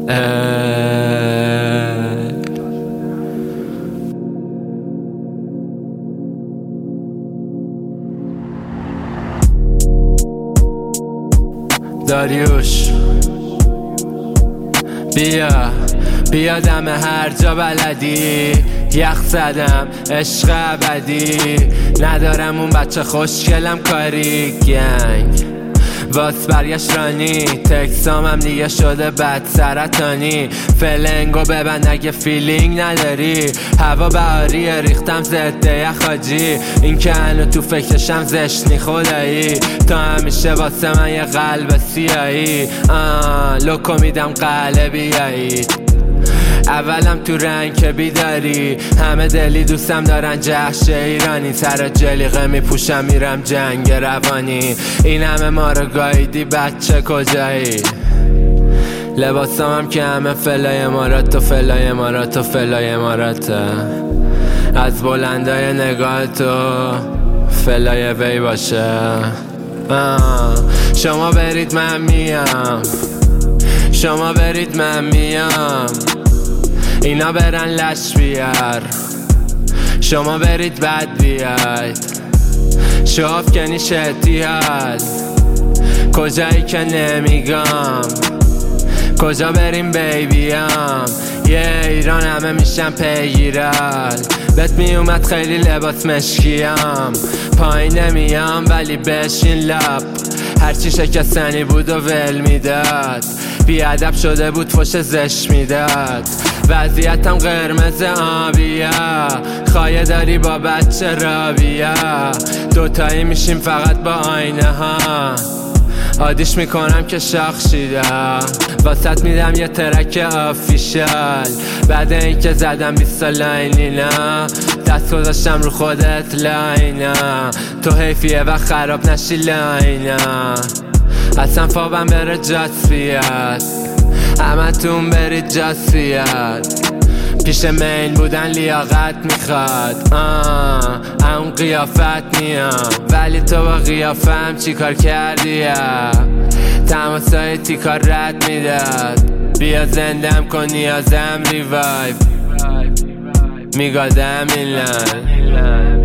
داریوش بیا دم هر جا بلدی، یخ زدم عشق ابدی، ندارم اون بچه خوشگلم کاری گنگ واس برگشت رانی، تکسامم دیگه شده بد سرطانی، فلنگو ببند اگه فیلینگ نداری، هوا بهاریه ریختم زده یخ حاجی، این که هنو تو فکرشم زشنی خدایی، تا همیشه واسه من یه قلب سیایی، لوکو میدم قلب بیایی، اولم تو رنگ که بیداری، همه دلی دوستم دارن جهش ایرانی، سر جلیقه میپوشم میرم جنگ روانی، این همه ما رو گاییدی بچه کجایی، لباسام که همه فلای امارات و فلای امارات و فلای اماراته، از بلندای نگاه تو فلای وی باشه، شما برید من میام، شما برید من میام، اینا برن لش بیار، شما برید بد بیاید، شاف کنی شتیال، کجایی که نمیگم، کجا بریم بیبیام، یه ایران همه میشن پیگیرال، بهت میومد خیلی لباس مشکیم، پایین نمیام ولی بشین لب، هرچی شکستنی بود و ول میداد، بیادب شده بود فوش زش میداد، وضعیتم قرمز آبیه، خایه داری با بچه رابیه، دوتایی میشیم فقط با آینه ها، عادیش میکنم که شاخ شیده، واسط میدم یه ترک آفیشال، بعد اینکه زدم 20 لاینینا، دست گذاشتم رو خودت لاینا، تو حیفیه و خراب نشی لاینا، اصلا فابم بره جاسفیت، همه تون برید جاسفیت، پیش مین بودن لیاقت میخواد، اون قیافت میام، ولی تو با قیافم چی کار کردی، تماسای تیکار رد میداد، بیا زندم کن نیازم ریوایو، میگادم این لن